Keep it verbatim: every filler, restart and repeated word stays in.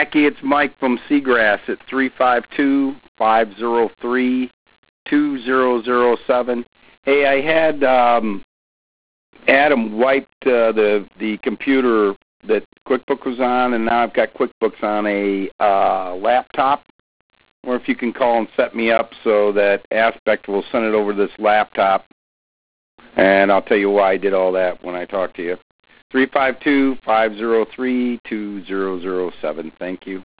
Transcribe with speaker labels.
Speaker 1: Jackie, it's Mike from Seagrass at three five two, five zero three, two zero zero seven. Hey, I had um, Adam wiped uh, the the computer that QuickBooks was on, and now I've got QuickBooks on a uh, laptop. Or if you can call and set me up so that Aspect will send it over to this laptop, and I'll tell you why I did all that when I talk to you. three five two, five zero three, two zero zero seven. Thank you.